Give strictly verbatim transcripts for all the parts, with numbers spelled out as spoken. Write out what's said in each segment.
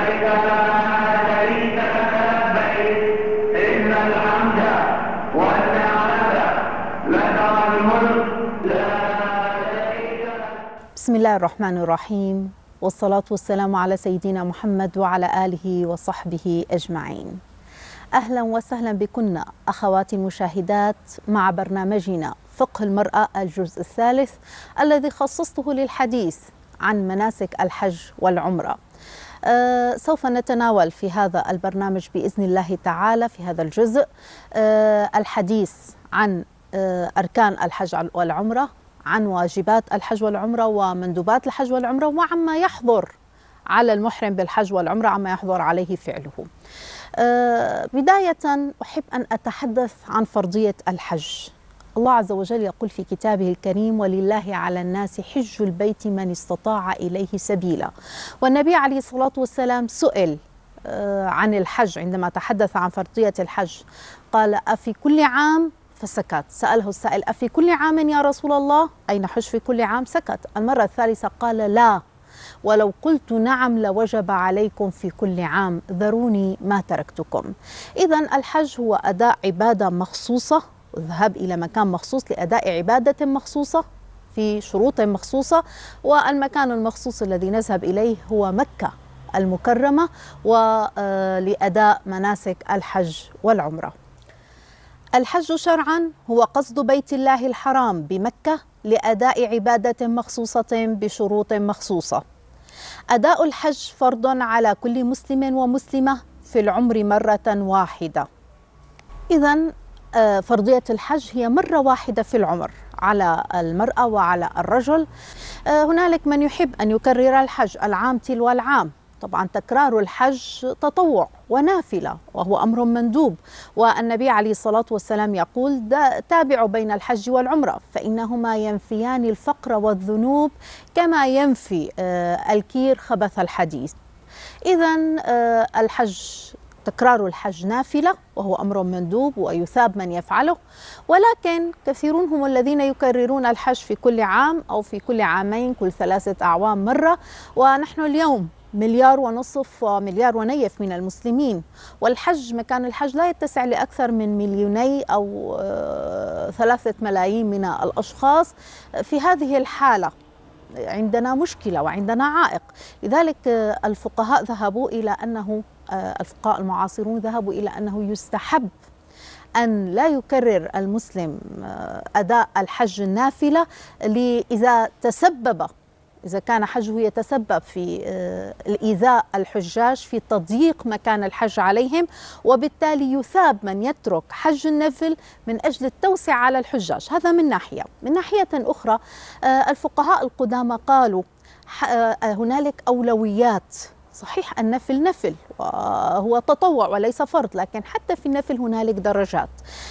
لبيك لا شريك لك لبيك إن الحمد والنعمة لك والملك لا شريك لك. بسم الله الرحمن الرحيم، والصلاة والسلام على سيدنا محمد وعلى آله وصحبه أجمعين. أهلا وسهلا بكن أخواتي المشاهدات مع برنامجنا فقه المرأة الجزء الثالث الذي خصصته للحديث عن مناسك الحج والعمرة. أه سوف نتناول في هذا البرنامج بإذن الله تعالى في هذا الجزء أه الحديث عن أه أركان الحج والعمرة، عن واجبات الحج والعمرة ومندوبات الحج والعمرة، وعما يحظر على المحرم بالحج والعمرة، عما يحظر عليه فعله. أه بداية أحب أن أتحدث عن فرضية الحج. الله عز وجل يقول في كتابه الكريم: ولله على الناس حج البيت من استطاع إليه سبيلا. والنبي عليه الصلاة والسلام سئل أه عن الحج عندما تحدث عن فرضية الحج، قال: أفي كل عام؟ فسكت. سأله السائل: أفي كل عام يا رسول الله؟ أي نحج في كل عام؟ سكت. المرة الثالثة قال: لا، ولو قلت نعم لوجب عليكم في كل عام، ذروني ما تركتكم. إذن الحج هو أداء عبادة مخصوصة، الذهاب إلى مكان مخصوص لأداء عبادة مخصوصة في شروط مخصوصة، والمكان المخصوص الذي نذهب إليه هو مكة المكرمة ولأداء مناسك الحج والعمرة. الحج شرعا هو قصد بيت الله الحرام بمكة لأداء عبادة مخصوصة بشروط مخصوصة. أداء الحج فرض على كل مسلم ومسلمة في العمر مرة واحدة. إذن فرضية الحج هي مرة واحدة في العمر على المرأة وعلى الرجل. هنالك من يحب أن يكرر الحج العام تلو العام. طبعا تكرار الحج تطوع ونافلة وهو أمر مندوب، والنبي عليه الصلاة والسلام يقول: تابعوا بين الحج والعمرة فإنهما ينفيان الفقر والذنوب كما ينفي الكير خبث الحديث. إذن الحج تكرار الحج نافلة وهو أمر مندوب ويثاب من يفعله، ولكن كثيرون هم الذين يكررون الحج في كل عام أو في كل عامين، كل ثلاثة أعوام مرة، ونحن اليوم مليار ونصف ومليار ونيف من المسلمين، والحج مكان الحج لا يتسع لأكثر من مليوني أو ثلاثة ملايين من الأشخاص. في هذه الحالة عندنا مشكلة وعندنا عائق. لذلك الفقهاء ذهبوا إلى أنه الفقهاء المعاصرون ذهبوا إلى أنه يستحب أن لا يكرر المسلم أداء الحج النافلة إذا تسبب إذا كان حجه يتسبب في الإيذاء الحجاج، في تضييق مكان الحج عليهم، وبالتالي يثاب من يترك حج النفل من أجل التوسعة على الحجاج. هذا من ناحية. من ناحية أخرى الفقهاء القدامى قالوا هنالك أولويات. صحيح النفل نفل وهو تطوع وليس فرض، لكن حتى في النفل هنالك درجات.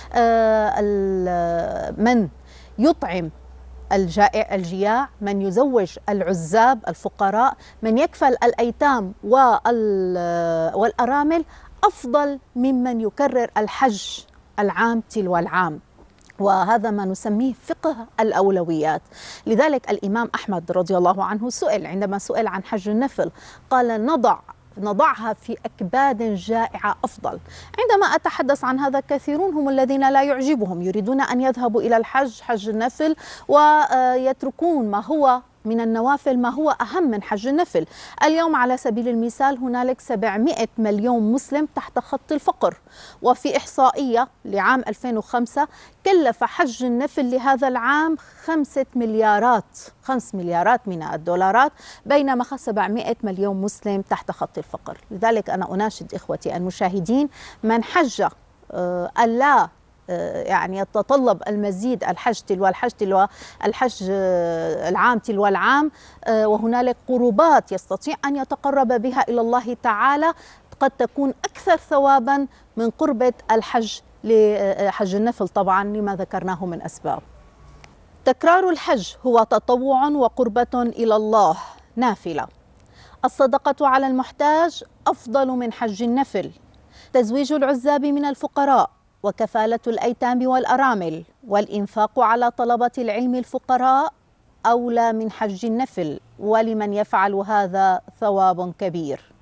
من يطعم الجائع الجياع، من يزوج العزاب الفقراء، من يكفل الأيتام والأرامل، أفضل ممن يكرر الحج العام تلو العام. وهذا ما نسميه فقه الأولويات. لذلك الإمام أحمد رضي الله عنه سئل عندما سئل عن حج النفل، قال: نضع نضعها في أكباد جائعة أفضل. عندما أتحدث عن هذا كثيرون هم الذين لا يعجبهم، يريدون أن يذهبوا إلى الحج حج النفل ويتركون ما هو من النوافل ما هو أهم من حج النفل. اليوم على سبيل المثال هنالك سبعمائة مليون مسلم تحت خط الفقر، وفي إحصائية لعام ألفين وخمسة كلف حج النفل لهذا العام خمسة مليارات خمس مليارات من الدولارات، بينما سبعمائة مليون مسلم تحت خط الفقر. لذلك أنا أناشد إخوتي المشاهدين من حج ألا يعني يتطلب المزيد الحج تلو الحج تلو الحج العام تلو العام، وهنالك قربات يستطيع أن يتقرب بها إلى الله تعالى قد تكون أكثر ثوابا من قربة الحج لحج النفل، طبعا لما ذكرناه من أسباب. تكرار الحج هو تطوع وقربة إلى الله نافلة. الصدقة على المحتاج أفضل من حج النفل. تزويج العزاب من الفقراء وكفالة الأيتام والأرامل والإنفاق على طلبة العلم الفقراء أولى من حج النفل، ولمن يفعل هذا ثواب كبير.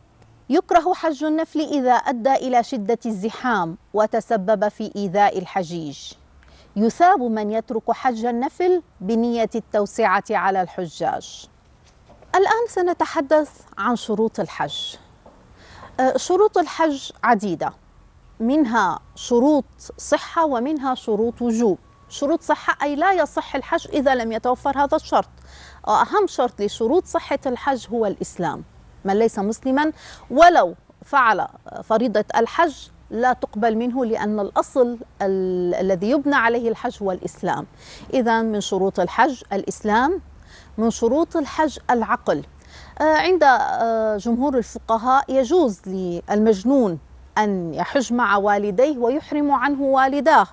يكره حج النفل إذا أدى إلى شدة الزحام وتسبب في إيذاء الحجيج. يثاب من يترك حج النفل بنية التوسعة على الحجاج. الآن سنتحدث عن شروط الحج. شروط الحج عديدة، منها شروط صحة ومنها شروط وجوب. شروط صحة أي لا يصح الحج إذا لم يتوفر هذا الشرط. أهم شرط لشروط صحة الحج هو الإسلام. من ليس مسلما ولو فعل فريضة الحج لا تقبل منه، لأن الأصل ال الذي يبنى عليه الحج هو الإسلام. إذن من شروط الحج الإسلام. من شروط الحج العقل. عند جمهور الفقهاء يجوز للمجنون أن يحج مع والديه ويحرم عنه والداه،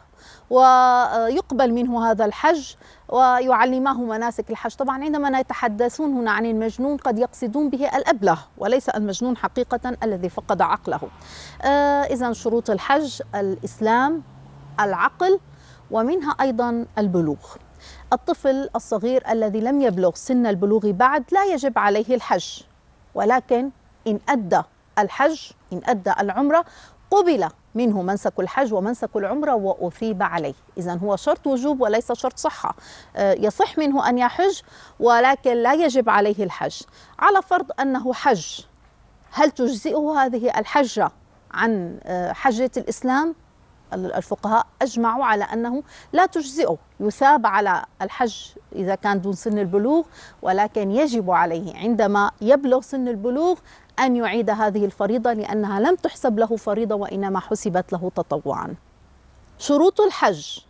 ويقبل منه هذا الحج ويعلماه مناسك الحج. طبعا عندما يتحدثون هنا عن المجنون قد يقصدون به الأبله وليس المجنون حقيقة الذي فقد عقله. إذن شروط الحج الإسلام، العقل، ومنها أيضا البلوغ. الطفل الصغير الذي لم يبلغ سن البلوغ بعد لا يجب عليه الحج، ولكن إن أدى الحج إن أدى العمرة قبل منه منسك الحج ومنسك العمرة وأثيب عليه. إذن هو شرط وجوب وليس شرط صحة. يصح منه أن يحج ولكن لا يجب عليه الحج. على فرض أنه حج، هل تجزئه هذه الحجة عن حجة الإسلام؟ الفقهاء أجمعوا على أنه لا تجزئه، يثاب على الحج إذا كان دون سن البلوغ، ولكن يجب عليه عندما يبلغ سن البلوغ أن يعيد هذه الفريضة لأنها لم تحسب له فريضة وإنما حسبت له تطوعا. شروط الحج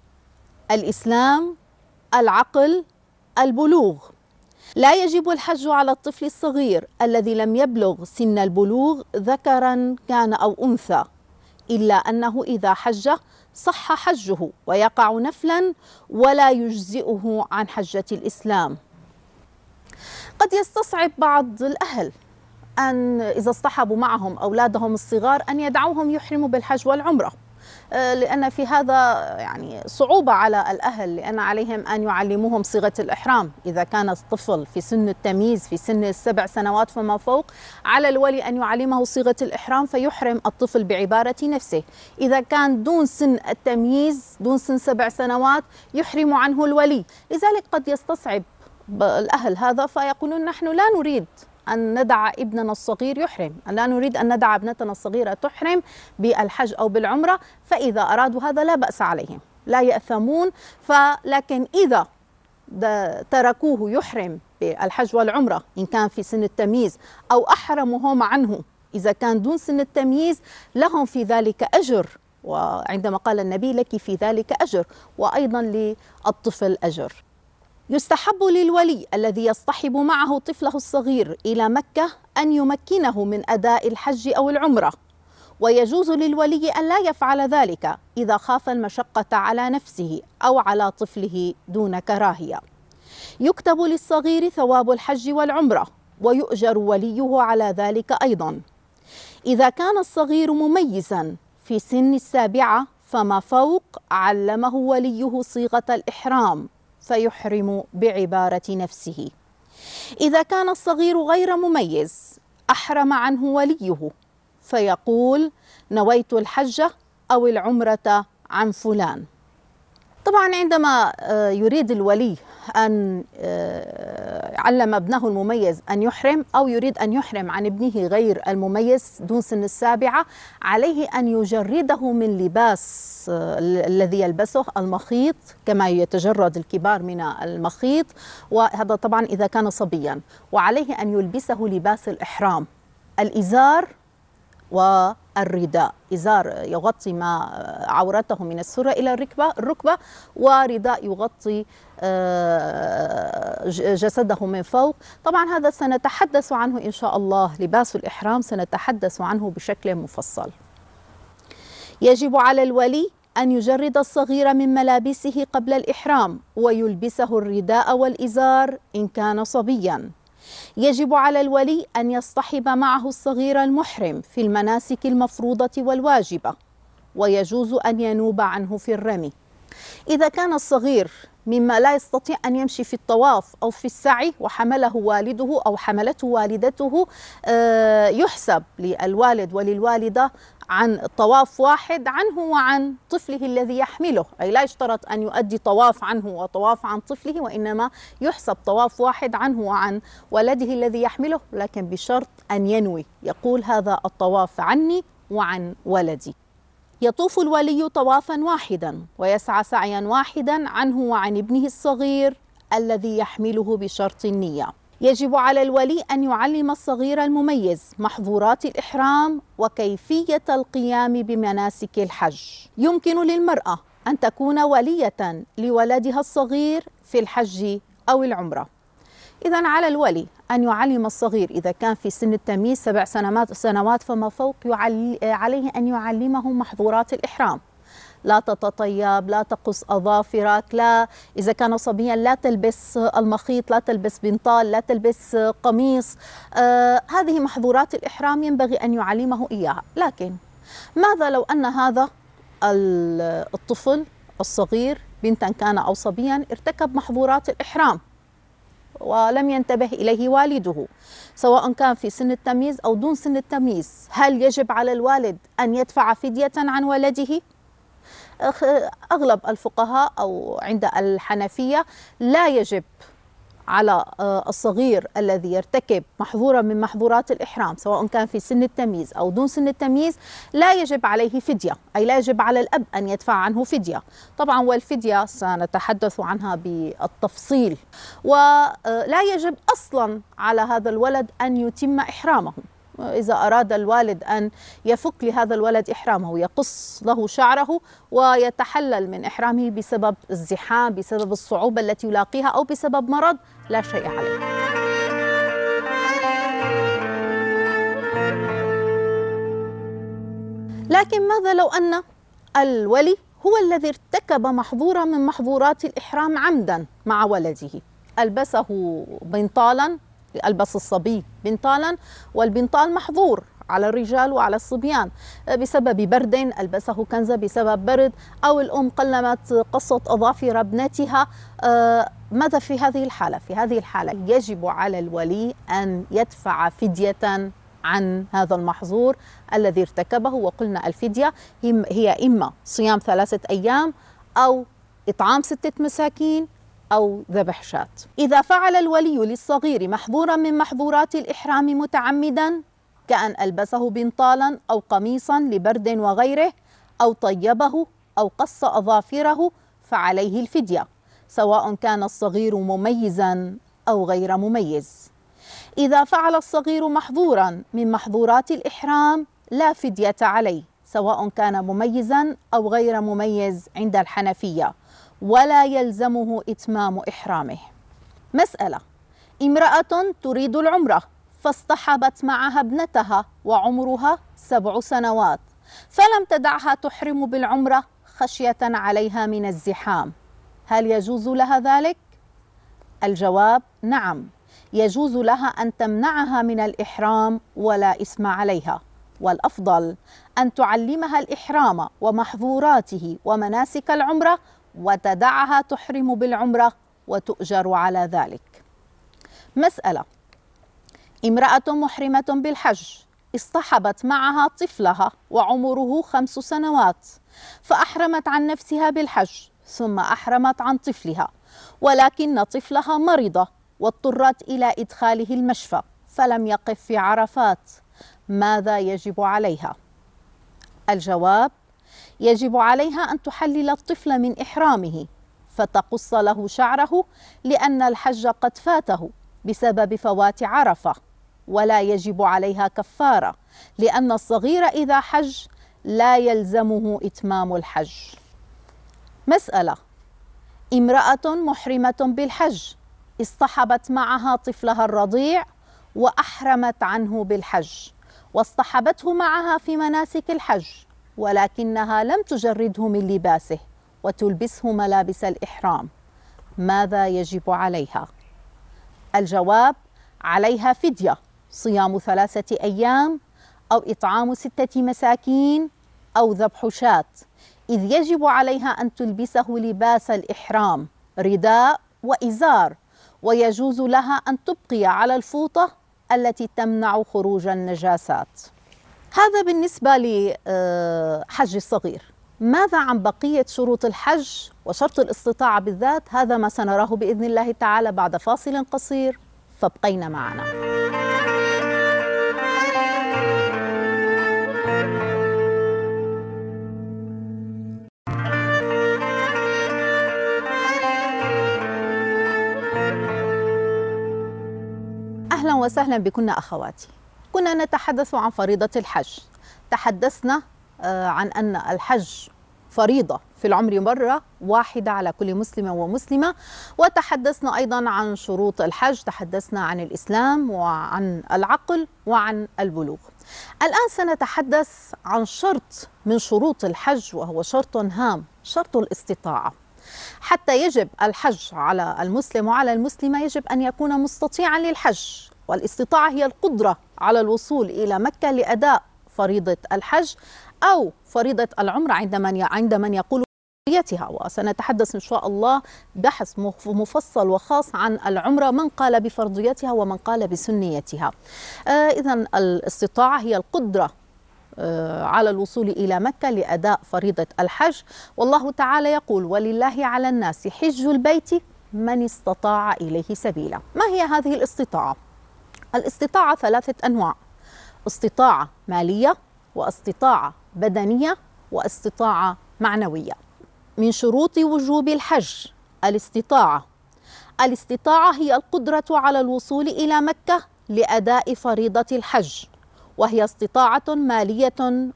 الإسلام، العقل، البلوغ. لا يجب الحج على الطفل الصغير الذي لم يبلغ سن البلوغ ذكرا كان أو أنثى، إلا أنه إذا حج صح حجه ويقع نفلا ولا يجزئه عن حجة الإسلام. قد يستصعب بعض الأهل أن إذا اصطحبوا معهم أولادهم الصغار أن يدعوهم يحرموا بالحج والعمرة، لأن في هذا يعني صعوبة على الأهل، لأن عليهم أن يعلموهم صيغة الإحرام. إذا كان الطفل في سن التمييز في سن السبع سنوات فما فوق، على الولي أن يعلمه صيغة الإحرام فيحرم الطفل بعبارة نفسه. إذا كان دون سن التمييز دون سن سبع سنوات يحرم عنه الولي. لذلك قد يستصعب الأهل هذا فيقولون نحن لا نريد أن ندع ابننا الصغير يحرم، لا نريد أن ندع ابنتنا الصغيرة تحرم بالحج أو بالعمرة، فإذا أرادوا هذا لا بأس عليهم، لا يأثمون. فلكن إذا تركوه يحرم بالحج والعمرة إن كان في سن التمييز أو أحرمهم عنه إذا كان دون سن التمييز لهم في ذلك أجر، وعندما قال النبي لك في ذلك أجر، وأيضا للطفل أجر. يستحب للولي الذي يصطحب معه طفله الصغير إلى مكة أن يمكنه من أداء الحج أو العمرة، ويجوز للولي أن لا يفعل ذلك إذا خاف المشقة على نفسه أو على طفله دون كراهية. يكتب للصغير ثواب الحج والعمرة ويؤجر وليه على ذلك أيضا. إذا كان الصغير مميزا في سن السابعة فما فوق علمه وليه صيغة الإحرام فيحرم بعبارة نفسه. إذا كان الصغير غير مميز أحرم عنه وليه فيقول نويت الحج أو العمرة عن فلان. طبعا عندما يريد الولي أن علم ابنه المميز أن يحرم أو يريد أن يحرم عن ابنه غير المميز دون سن السابعة، عليه أن يجرده من لباس الذي يلبسه المخيط كما يتجرد الكبار من المخيط، وهذا طبعا إذا كان صبيا، وعليه أن يلبسه لباس الإحرام، الإزار والرداء. إزار يغطي ما عورته من السرة إلى الركبة الركبة ورداء يغطي جسده من فوق. طبعا هذا سنتحدث عنه إن شاء الله، لباس الإحرام سنتحدث عنه بشكل مفصل. يجب على الولي أن يجرد الصغير من ملابسه قبل الإحرام ويلبسه الرداء والإزار إن كان صبيا. يجب على الولي أن يصطحب معه الصغير المحرم في المناسك المفروضة والواجبة، ويجوز أن ينوب عنه في الرمي. إذا كان الصغير مما لا يستطيع أن يمشي في الطواف أو في السعي وحمله والده أو حملته والدته، يحسب للوالد وللوالدة عن طواف واحد عنه وعن طفله الذي يحمله، أي لا يشترط أن يؤدي طواف عنه وطواف عن طفله، وإنما يحسب طواف واحد عنه وعن ولده الذي يحمله، لكن بشرط أن ينوي، يقول هذا الطواف عني وعن ولدي. يطوف الولي طوافا واحدا ويسعى سعيا واحدا عنه وعن ابنه الصغير الذي يحمله بشرط النية. يجب على الولي أن يعلم الصغير المميز محظورات الإحرام وكيفية القيام بمناسك الحج. يمكن للمرأة أن تكون ولية لولدها الصغير في الحج أو العمرة. إذن على الولي أن يعلم الصغير إذا كان في سن التمييز سبع سنوات سنوات فما فوق، عليه أن يعلمه محظورات الإحرام. لا تتطيب، لا تقص أظافرك، لا إذا كان صبيا لا تلبس المخيط، لا تلبس بنطال، لا تلبس قميص. آه هذه محظورات الإحرام ينبغي أن يعلمه إياها. لكن ماذا لو أن هذا الطفل الصغير بنتا كان أو صبيا ارتكب محظورات الإحرام ولم ينتبه إليه والده، سواء كان في سن التمييز أو دون سن التمييز؟ هل يجب على الوالد أن يدفع فدية عن ولده؟ أغلب الفقهاء أو عند الحنفية لا يجب على الصغير الذي يرتكب محظورا من محظورات الإحرام سواء كان في سن التمييز أو دون سن التمييز، لا يجب عليه فدية، أي لا يجب على الأب أن يدفع عنه فدية. طبعا والفدية سنتحدث عنها بالتفصيل. ولا يجب أصلا على هذا الولد أن يتم إحرامه. إذا أراد الوالد أن يفك لهذا الولد إحرامه، يقص له شعره ويتحلل من إحرامه بسبب الزحام، بسبب الصعوبة التي يلاقيها، أو بسبب مرض، لا شيء عليه. لكن ماذا لو أن الولي هو الذي ارتكب محظورا من محظورات الإحرام عمدا مع ولده؟ ألبسه بنطالا، ألبس الصبي بنطالا، والبنطال محظور على الرجال وعلى الصبيان بسبب برد، ألبسه كنزة بسبب برد، أو الأم قلمت قصت أظافر ابنتها. آه ماذا في هذه الحالة؟ في هذه الحالة يجب على الولي أن يدفع فدية عن هذا المحظور الذي ارتكبه. وقلنا الفدية هي إما صيام ثلاثة أيام أو إطعام ستة مساكين أو ذبح شاة. إذا فعل الولي للصغير محظورا من محظورات الإحرام متعمدا، كأن ألبسه بنطالا أو قميصا لبرد وغيره، أو طيبه أو قص أظافره، فعليه الفدية سواء كان الصغير مميزا أو غير مميز. إذا فعل الصغير محظورا من محظورات الإحرام لا فدية عليه سواء كان مميزا أو غير مميز عند الحنفية، ولا يلزمه إتمام إحرامه. مسألة: امرأة تريد العمرة فاصطحبت معها ابنتها وعمرها سبع سنوات، فلم تدعها تحرم بالعمرة خشية عليها من الزحام، هل يجوز لها ذلك؟ الجواب: نعم، يجوز لها أن تمنعها من الإحرام ولا إثم عليها، والأفضل أن تعلمها الإحرام ومحظوراته ومناسك العمرة وتدعها تحرم بالعمرة وتؤجر على ذلك. مسألة: امرأة محرمة بالحج اصطحبت معها طفلها وعمره خمس سنوات، فأحرمت عن نفسها بالحج ثم أحرمت عن طفلها، ولكن طفلها مرض واضطرت إلى إدخاله المشفى فلم يقف في عرفات، ماذا يجب عليها؟ الجواب: يجب عليها أن تحلل الطفل من إحرامه فتقص له شعره، لأن الحج قد فاته بسبب فوات عرفة، ولا يجب عليها كفارة، لأن الصغير إذا حج لا يلزمه إتمام الحج. مسألة: امرأة محرمة بالحج اصطحبت معها طفلها الرضيع وأحرمت عنه بالحج، واصطحبته معها في مناسك الحج، ولكنها لم تجرده من لباسه وتلبسه ملابس الإحرام، ماذا يجب عليها؟ الجواب: عليها فدية، صيام ثلاثة أيام أو إطعام ستة مساكين أو ذبح شاة، إذ يجب عليها أن تلبسه لباس الإحرام رداء وإزار، ويجوز لها أن تبقي على الفوطة التي تمنع خروج النجاسات. هذا بالنسبة لحج الصغير. ماذا عن بقية شروط الحج وشرط الاستطاعة بالذات؟ هذا ما سنراه بإذن الله تعالى بعد فاصل قصير، فابقين معنا. أهلا وسهلا بكن أخواتي. كنا نتحدث عن فريضة الحج. تحدثنا عن أن الحج فريضة في العمر مرة واحدة على كل مسلم ومسلمة، وتحدثنا أيضا عن شروط الحج، تحدثنا عن الإسلام وعن العقل وعن البلوغ. الآن سنتحدث عن شرط من شروط الحج، وهو شرط هام، شرط الاستطاعة. حتى يجب الحج على المسلم وعلى المسلمة يجب أن يكون مستطيعا للحج، والاستطاعة هي القدرة على الوصول إلى مكة لأداء فريضة الحج أو فريضة العمرة عند من عند من يقول بفرضيتها. وسنتحدث إن شاء الله بحث مفصل وخاص عن العمرة، من قال بفرضيتها ومن قال بسنيتها. آه إذن الاستطاعة هي القدرة آه على الوصول إلى مكة لأداء فريضة الحج. والله تعالى يقول: ولله على الناس حج البيت من استطاع إليه سبيلا. ما هي هذه الاستطاعة؟ الاستطاعة ثلاثة أنواع: استطاعة مالية، واستطاعة بدنية، واستطاعة معنوية. من شروط وجوب الحج الاستطاعة. الاستطاعة هي القدرة على الوصول إلى مكة لأداء فريضة الحج، وهي استطاعة مالية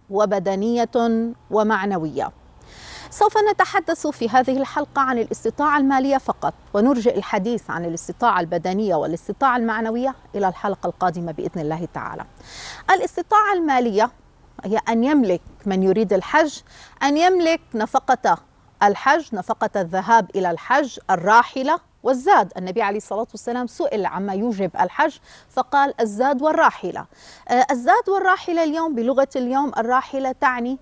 وبدنية ومعنوية. سوف نتحدث في هذه الحلقة عن الاستطاعة المالية فقط، ونرجئ الحديث عن الاستطاعة البدنية والاستطاعة المعنوية إلى الحلقة القادمة بإذن الله تعالى. الاستطاعة المالية هي أن يملك من يريد الحج أن يملك نفقة الحج، نفقة الذهاب إلى الحج، الراحلة والزاد. النبي عليه الصلاة والسلام سئل عما يوجب الحج فقال: الزاد والراحلة. الزاد والراحلة اليوم بلغة اليوم الراحلة تعني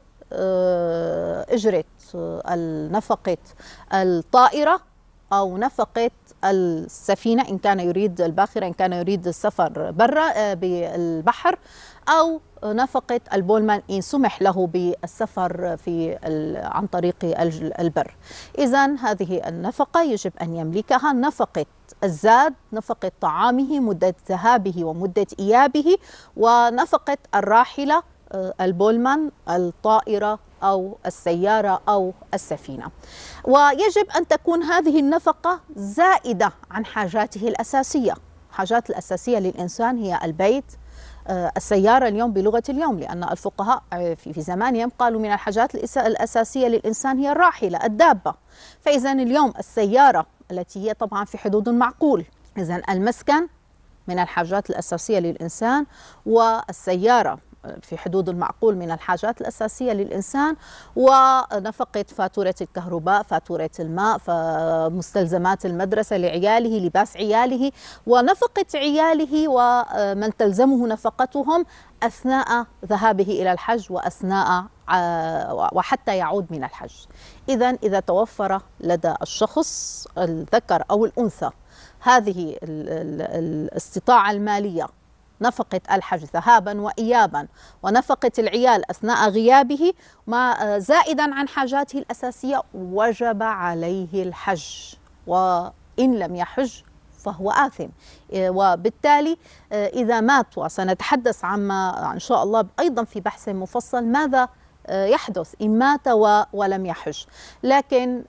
أجرة نفقة الطائرة أو نفقة السفينة إن كان يريد الباخرة، إن كان يريد السفر برا بالبحر، أو نفقة البولمان إن سمح له بالسفر في عن طريق البر. إذن هذه النفقة يجب أن يملكها: نفقة الزاد، نفقة طعامه، مدة ذهابه ومدة إيابه، ونفقة الراحلة، البولمان، الطائرة أو السيارة أو السفينة. ويجب أن تكون هذه النفقة زائدة عن حاجاته الأساسية. حاجات الأساسية للإنسان هي البيت، السيارة اليوم بلغة اليوم، لأن الفقهاء في زمانهم قالوا من الحاجات الأساسية للإنسان هي الراحلة، الدابة. فإذا اليوم السيارة التي هي طبعا في حدود معقول، إذا المسكن من الحاجات الأساسية للإنسان، والسيارة في حدود المعقول من الحاجات الأساسية للإنسان، ونفقة فاتورة الكهرباء، فاتورة الماء، مستلزمات المدرسة لعياله، لباس عياله، ونفقة عياله ومن تلزمه نفقتهم أثناء ذهابه إلى الحج وأثناء وحتى يعود من الحج. إذن إذا توفر لدى الشخص الذكر أو الأنثى هذه الاستطاعة المالية، نفقة الحج ذهابا وإيابا، ونفقة العيال أثناء غيابه، ما زائدا عن حاجاته الأساسية، وجب عليه الحج، وإن لم يحج فهو آثم. وبالتالي إذا مات، وسنتحدث عما إن شاء الله أيضا في بحث مفصل ماذا يحدث إن مات ولم يحج، لكن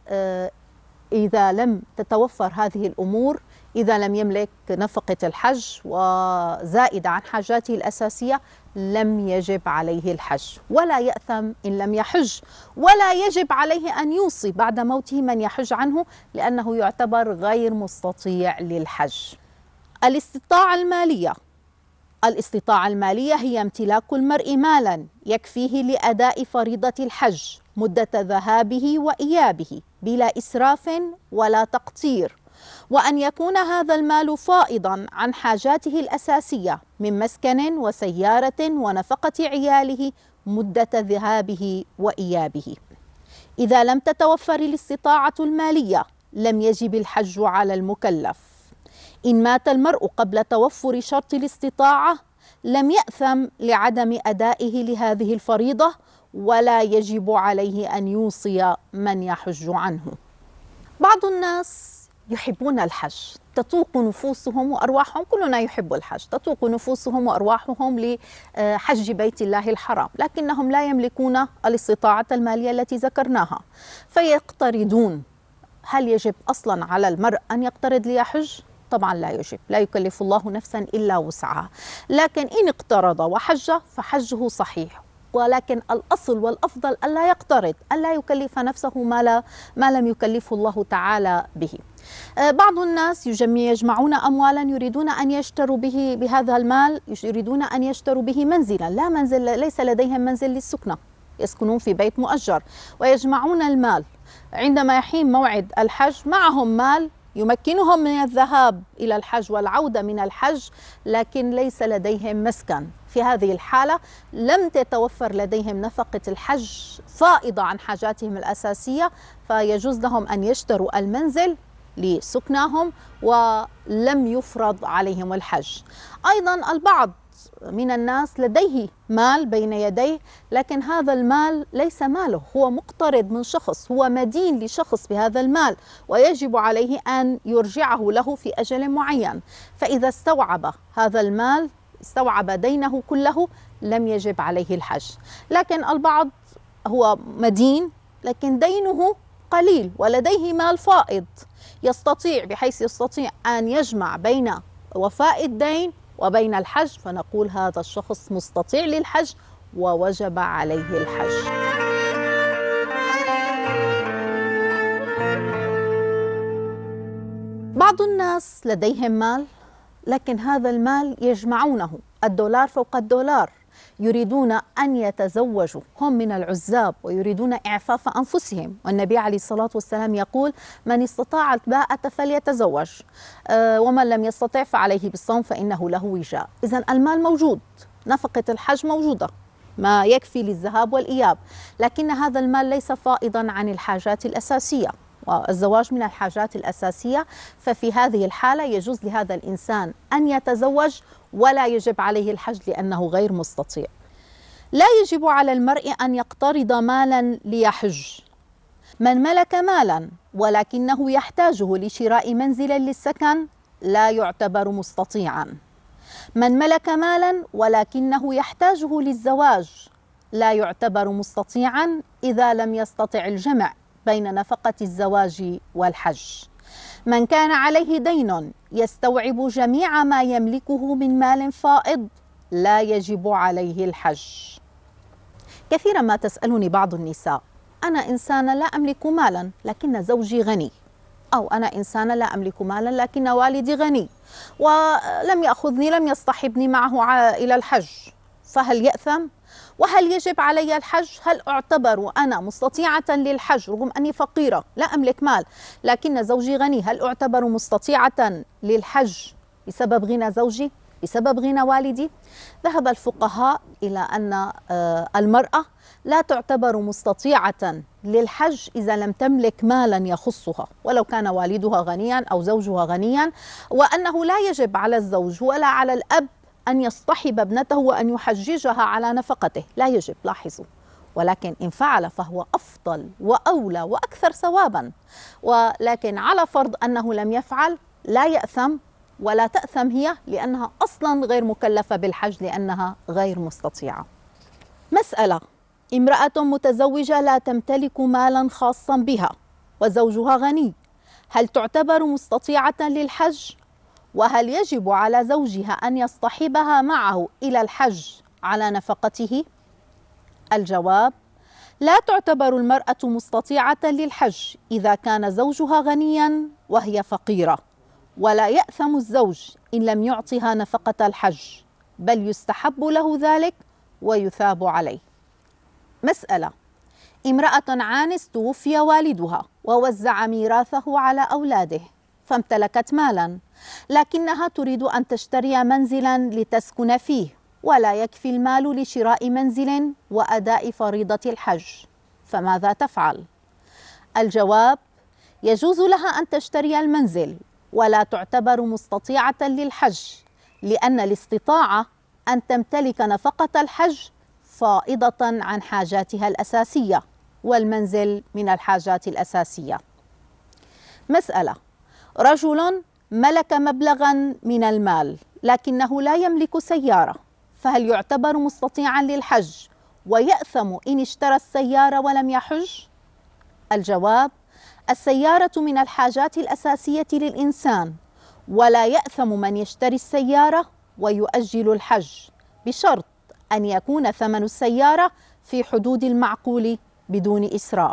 إذا لم تتوفر هذه الأمور، إذا لم يملك نفقة الحج وزائدة عن حاجاته الأساسية، لم يجب عليه الحج، ولا يأثم إن لم يحج، ولا يجب عليه أن يوصي بعد موته من يحج عنه، لأنه يعتبر غير مستطيع للحج. الاستطاعة المالية. الاستطاعة المالية هي امتلاك المرء مالا يكفيه لأداء فريضة الحج مدة ذهابه وإيابه بلا إسراف ولا تقتير، وأن يكون هذا المال فائضا عن حاجاته الأساسية من مسكن وسيارة ونفقة عياله مدة ذهابه وإيابه. إذا لم تتوفر الاستطاعة المالية لم يجب الحج على المكلف. إن مات المرء قبل توفر شرط الاستطاعة لم يأثم لعدم أدائه لهذه الفريضة، ولا يجب عليه أن يوصي من يحج عنه. بعض الناس يحبون الحج، تطوق نفوسهم وأرواحهم، كلنا يحب الحج، تطوق نفوسهم وأرواحهم لحج بيت الله الحرام، لكنهم لا يملكون الاستطاعة المالية التي ذكرناها فيقترضون. هل يجب أصلا على المرء أن يقترض ليحج؟ طبعا لا يجب، لا يكلف الله نفسا إلا وسعها، لكن إن اقترض وحج فحجه صحيح، ولكن الأصل والأفضل ألا يقترض، ألا يكلف نفسه ما, لا ما لم يكلفه الله تعالى به. بعض الناس يجمعون أموالا يريدون أن يشتروا به بهذا المال، يريدون أن يشتروا به منزلا، لا منزل، ليس لديهم منزل للسكنة، يسكنون في بيت مؤجر، ويجمعون المال. عندما يحين موعد الحج معهم مال يمكنهم من الذهاب إلى الحج والعودة من الحج، لكن ليس لديهم مسكن. في هذه الحالة لم تتوفر لديهم نفقة الحج فائضة عن حاجاتهم الأساسية، فيجوز لهم أن يشتروا المنزل لسكنهم ولم يفرض عليهم الحج. أيضا البعض من الناس لديه مال بين يديه، لكن هذا المال ليس ماله، هو مقترض من شخص، هو مدين لشخص بهذا المال، ويجب عليه أن يرجعه له في أجل معين. فإذا استوعب هذا المال، استوعب دينه كله، لم يجب عليه الحج. لكن البعض هو مدين لكن دينه قليل ولديه مال فائض، يستطيع بحيث يستطيع أن يجمع بين وفاء الدين وبين الحج، فنقول هذا الشخص مستطيع للحج ووجب عليه الحج. بعض الناس لديهم مال، لكن هذا المال يجمعونه الدولار فوق الدولار، يريدون أن يتزوجوا، هم من العزاب ويريدون إعفاف أنفسهم، والنبي عليه الصلاة والسلام يقول: من استطاع الباءة فليتزوج، أه ومن لم يستطع فعليه بالصوم فإنه له وجاء. إذن المال موجود، نفقة الحج موجودة، ما يكفي للذهاب والإياب، لكن هذا المال ليس فائضا عن الحاجات الأساسية، والزواج من الحاجات الأساسية، ففي هذه الحالة يجوز لهذا الإنسان أن يتزوج ولا يجب عليه الحج لأنه غير مستطيع. لا يجب على المرء أن يقترض مالا ليحج. من ملك مالا ولكنه يحتاجه لشراء منزل للسكن لا يعتبر مستطيعا. من ملك مالا ولكنه يحتاجه للزواج لا يعتبر مستطيعا إذا لم يستطع الجمع بين نفقة الزواج والحج. من كان عليه دين يستوعب جميع ما يملكه من مال فائض لا يجب عليه الحج. كثيرا ما تسألني بعض النساء: أنا إنسانة لا أملك مالا لكن زوجي غني، أو أنا إنسانة لا أملك مالا لكن والدي غني ولم يأخذني، لم يصطحبني معه إلى الحج، فهل يأثم؟ وهل يجب علي الحج؟ هل أعتبر أنا مستطيعة للحج رغم أني فقيرة لا أملك مال لكن زوجي غني؟ هل أعتبر مستطيعة للحج بسبب غنى زوجي، بسبب غنى والدي؟ ذهب الفقهاء إلى أن المرأة لا تعتبر مستطيعة للحج إذا لم تملك مالا يخصها، ولو كان والدها غنيا أو زوجها غنيا، وأنه لا يجب على الزوج ولا على الأب أن يصطحب ابنته وأن يحججها على نفقته، لا يجب، لاحظوا، ولكن إن فعل فهو أفضل وأولى وأكثر ثوابا، ولكن على فرض أنه لم يفعل لا يأثم ولا تأثم هي، لأنها أصلا غير مكلفة بالحج لأنها غير مستطيعة. مسألة: امرأة متزوجة لا تمتلك مالا خاصا بها وزوجها غني، هل تعتبر مستطيعة للحج؟ وهل يجب على زوجها أن يصطحبها معه إلى الحج على نفقته؟ الجواب: لا تعتبر المرأة مستطيعة للحج إذا كان زوجها غنيا وهي فقيرة، ولا يأثم الزوج إن لم يعطها نفقة الحج، بل يستحب له ذلك ويثاب عليه. مسألة: امرأة عانس توفي والدها ووزع ميراثه على أولاده فامتلكت مالا، لكنها تريد أن تشتري منزلا لتسكن فيه ولا يكفي المال لشراء منزل وأداء فريضة الحج، فماذا تفعل؟ الجواب: يجوز لها أن تشتري المنزل ولا تعتبر مستطيعة للحج، لأن الاستطاعة أن تمتلك نفقة الحج فائضة عن حاجاتها الأساسية، والمنزل من الحاجات الأساسية. مسألة: رجل ملك مبلغا من المال لكنه لا يملك سيارة، فهل يعتبر مستطيعا للحج ويأثم إن اشترى السيارة ولم يحج؟ الجواب: السيارة من الحاجات الأساسية للإنسان، ولا يأثم من يشتري السيارة ويؤجل الحج، بشرط أن يكون ثمن السيارة في حدود المعقول بدون إسراف.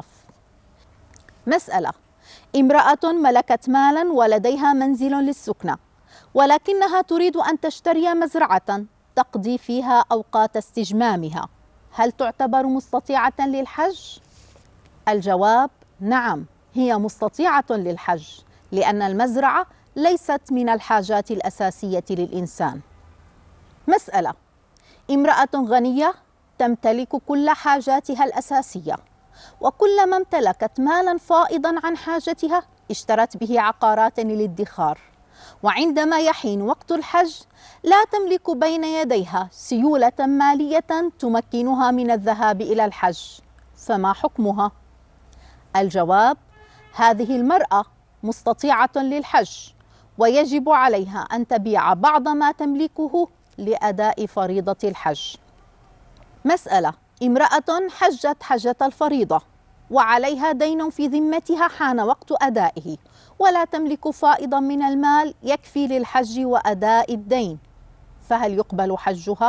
مسألة: امرأة ملكت مالا ولديها منزل للسكنة، ولكنها تريد أن تشتري مزرعة تقضي فيها أوقات استجمامها، هل تعتبر مستطيعة للحج؟ الجواب: نعم، هي مستطيعة للحج، لأن المزرعة ليست من الحاجات الأساسية للإنسان. مسألة: امرأة غنية تمتلك كل حاجاتها الأساسية، وكلما امتلكت مالا فائضا عن حاجتها اشترت به عقارات للادخار، وعندما يحين وقت الحج لا تملك بين يديها سيولة مالية تمكنها من الذهاب إلى الحج، فما حكمها؟ الجواب: هذه المرأة مستطيعة للحج، ويجب عليها أن تبيع بعض ما تملكه لأداء فريضة الحج. مسألة: امرأة حجت حجة الفريضة وعليها دين في ذمتها حان وقت أدائه، ولا تملك فائضا من المال يكفي للحج وأداء الدين، فهل يقبل حجها؟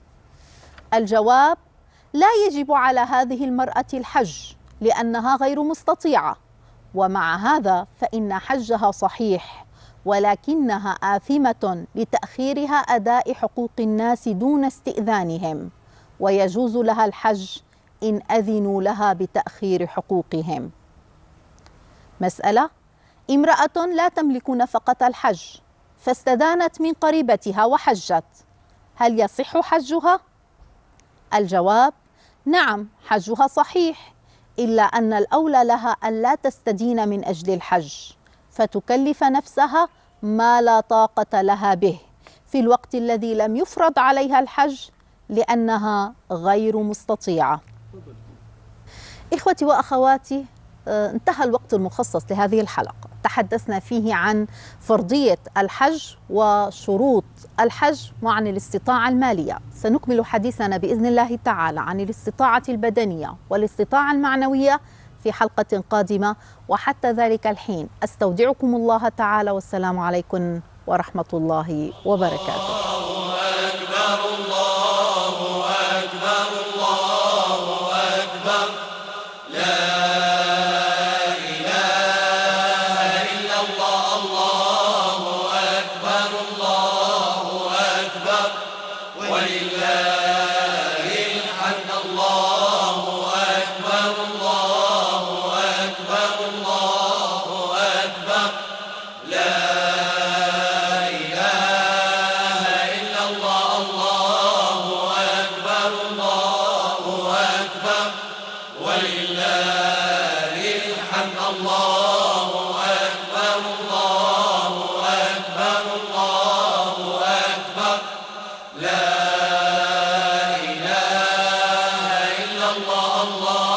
الجواب: لا يجب على هذه المرأة الحج، لأنها غير مستطيعة، ومع هذا فإن حجها صحيح، ولكنها آثمة لتأخيرها أداء حقوق الناس دون استئذانهم، ويجوز لها الحج إن أذنوا لها بتأخير حقوقهم. مسألة: امرأة لا تملك نفقة الحج فاستدانت من قريبتها وحجت، هل يصح حجها؟ الجواب: نعم، حجها صحيح، إلا أن الأولى لها أن لا تستدين من أجل الحج، فتكلف نفسها ما لا طاقة لها به في الوقت الذي لم يفرض عليها الحج، لأنها غير مستطيعة. إخوتي وأخواتي، انتهى الوقت المخصص لهذه الحلقة، تحدثنا فيه عن فرضية الحج وشروط الحج وعن الاستطاعة المالية. سنكمل حديثنا بإذن الله تعالى عن الاستطاعة البدنية والاستطاعة المعنوية في حلقة قادمة، وحتى ذلك الحين أستودعكم الله تعالى، والسلام عليكم ورحمة الله وبركاته. لا إله إلا الله.